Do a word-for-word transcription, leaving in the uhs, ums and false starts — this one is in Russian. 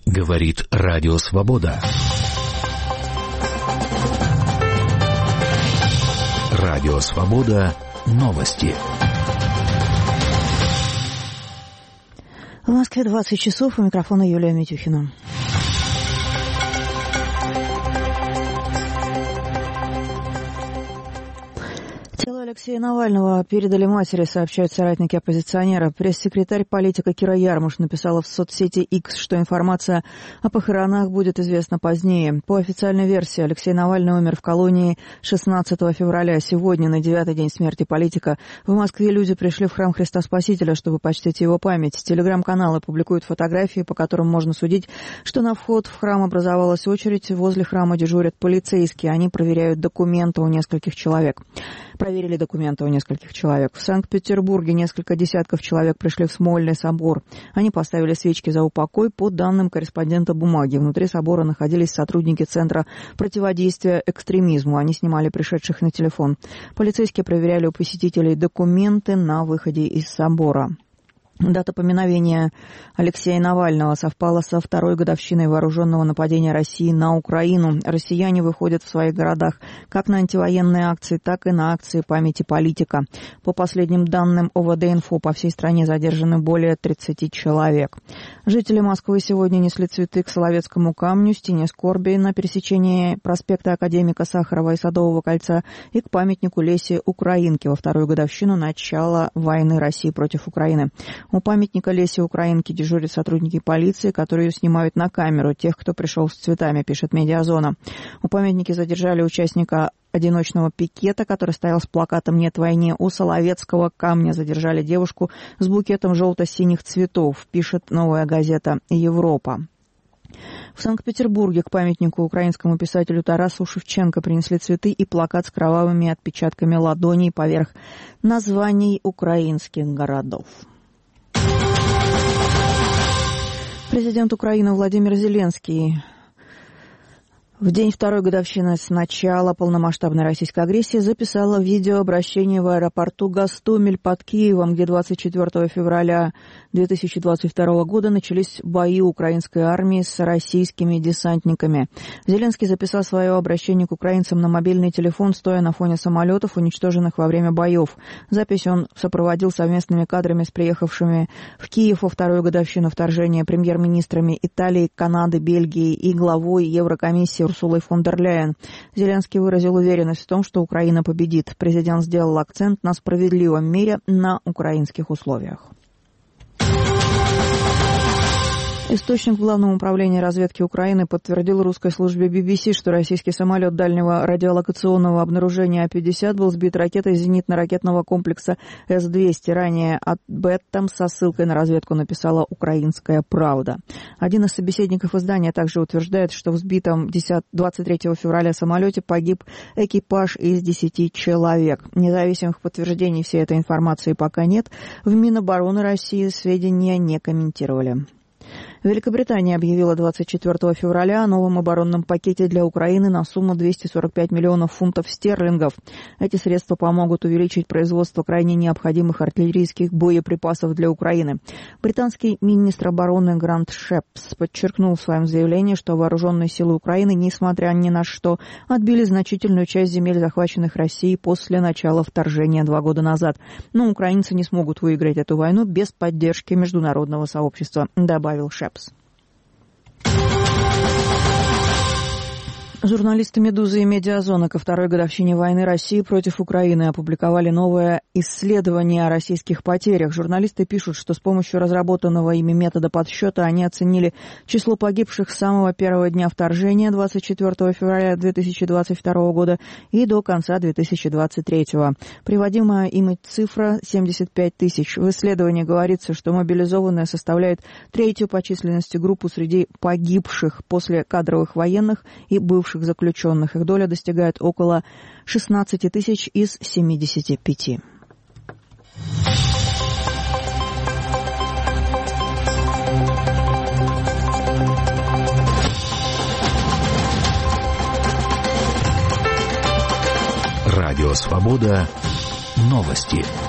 Говорит Радио Свобода. Радио Свобода. Новости. В Москве двадцать часов. У микрофона Юлия Митюхина. Алексея Навального передали матери, сообщают соратники оппозиционера. Пресс-секретарь политика Кира Ярмуш написала в соцсети X, что информация о похоронах будет известна позднее. По официальной версии, Алексей Навальный умер в колонии шестнадцатого февраля. Сегодня, на девятый день смерти политика, в Москве люди пришли в храм Христа Спасителя, чтобы почтить его память. Телеграм-каналы публикуют фотографии, по которым можно судить, что на вход в храм образовалась очередь. Возле храма дежурят полицейские. Они проверяют документы у нескольких человек. Проверили документы у нескольких человек. В Санкт-Петербурге несколько десятков человек пришли в Смольный собор. Они поставили свечки за упокой. По данным корреспондента «Бумаги», внутри собора находились сотрудники Центра противодействия экстремизму. Они снимали пришедших на телефон. Полицейские проверяли у посетителей документы на выходе из собора. Дата поминовения Алексея Навального совпала со второй годовщиной вооруженного нападения России на Украину. Россияне выходят в своих городах как на антивоенные акции, так и на акции памяти политика. По последним данным о вэ дэ-инфо, по всей стране задержаны более тридцати человек. Жители Москвы сегодня несли цветы к Соловецкому камню, стене скорби на пересечении проспекта Академика Сахарова и Садового кольца и к памятнику Лесе Украинке во вторую годовщину начала войны России против Украины. У памятника Лесе Украинки дежурят сотрудники полиции, которые снимают на камеру тех, кто пришел с цветами, пишет «Медиазона». У памятника задержали участника одиночного пикета, который стоял с плакатом «Нет войне». У Соловецкого камня задержали девушку с букетом желто-синих цветов, пишет новая газета «Европа». В Санкт-Петербурге к памятнику украинскому писателю Тарасу Шевченко принесли цветы и плакат с кровавыми отпечатками ладоней поверх названий украинских городов. Президент Украины Владимир Зеленский в день второй годовщины с начала полномасштабной российской агрессии записала видеообращение в аэропорту Гостомель под Киевом, где двадцать четвёртого февраля две тысячи двадцать второго года начались бои украинской армии с российскими десантниками. Зеленский записал свое обращение к украинцам на мобильный телефон, стоя на фоне самолетов, уничтоженных во время боев. Запись он сопроводил совместными кадрами с приехавшими в Киев во вторую годовщину вторжения премьер-министрами Италии, Канады, Бельгии и главой Еврокомиссии Урсулой фон дер Ляйен. Зеленский выразил уверенность в том, что Украина победит. Президент сделал акцент на справедливом мире на украинских условиях. Источник в Главном управлении разведки Украины подтвердил русской службе би би си, что российский самолет дальнего радиолокационного обнаружения А пятьдесят был сбит ракетой зенитно-ракетного комплекса Эс двести. Ранее об этом со ссылкой на разведку написала «Украинская правда». Один из собеседников издания также утверждает, что в сбитом двадцать третьего февраля самолете погиб экипаж из десяти человек. Независимых подтверждений всей этой информации пока нет. В Минобороны России сведения не комментировали. Великобритания объявила двадцать четвёртого февраля о новом оборонном пакете для Украины на сумму двести сорок пять миллионов фунтов стерлингов. Эти средства помогут увеличить производство крайне необходимых артиллерийских боеприпасов для Украины. Британский министр обороны Грант Шепс подчеркнул в своем заявлении, что вооруженные силы Украины, несмотря ни на что, отбили значительную часть земель, захваченных Россией после начала вторжения два года назад. Но украинцы не смогут выиграть эту войну без поддержки международного сообщества, добавил Шепс. Журналисты «Медузы» и «Медиазона» ко второй годовщине войны России против Украины опубликовали новое исследование о российских потерях. Журналисты пишут, что с помощью разработанного ими метода подсчета они оценили число погибших с самого первого дня вторжения двадцать четвёртого февраля две тысячи двадцать второго года и до конца две тысячи двадцать третьего. Приводимая ими цифра семьдесят пять тысяч. В исследовании говорится, что мобилизованные составляют третью по численности группу среди погибших после кадровых военных и бывших заключенных. Их доля достигает около шестнадцати тысяч из семидесяти пяти. Радио Свобода. Новости.